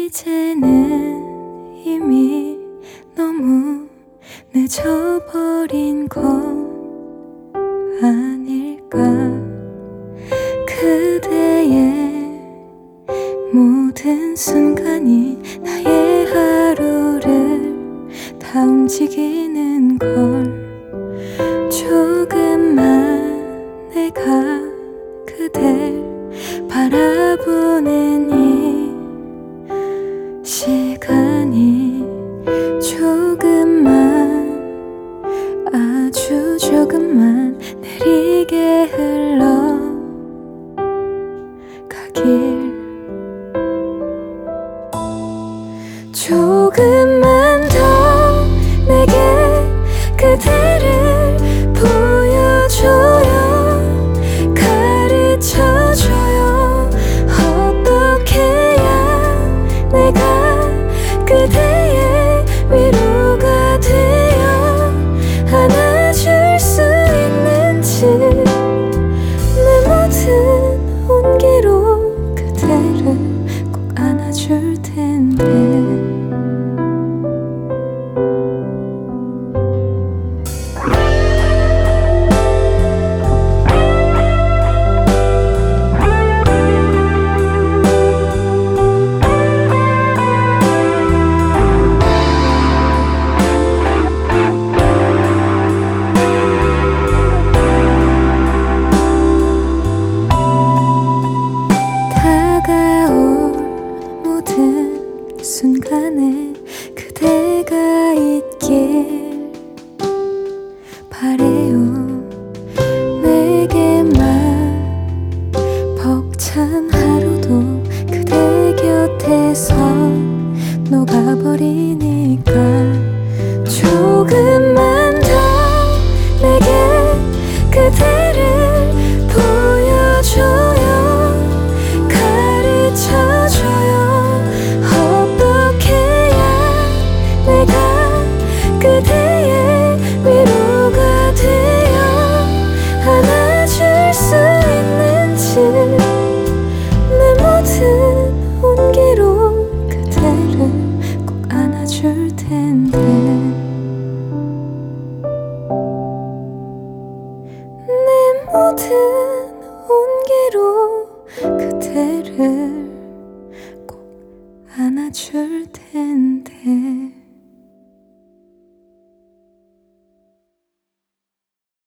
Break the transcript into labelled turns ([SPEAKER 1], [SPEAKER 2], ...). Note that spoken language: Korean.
[SPEAKER 1] 이제는 이미 너무 늦어버린 건 아닐까. 그대의 모든 순간이 나의 하루를 다 움직이는 걸. 조금만 내가 그댈 바라보는 이 시간이 조금만, 아주 조금만 느리게 흘러가길. 조금만 더 내게 그대를 보여줘요. 가르쳐줘요. 어떻게 해야 내가 그대의 위로가 되어 안아줄 수 있는지. 내 모든 온기로 그대를 꼭 안아줄 텐데. 순간에 그대가 있길 바래요. 내게만 벅찬 하루도 그대 곁에서 녹아버리니까. 조금만 더 내게 그대를 보여줘요. 가르쳐줘요. 그대의 위로가 되어 안아줄 수 있는지. 내 모든 온기로 그대를 꼭 안아줄 텐데. 내 모든 온기로 그대를 꼭 안아줄 텐데.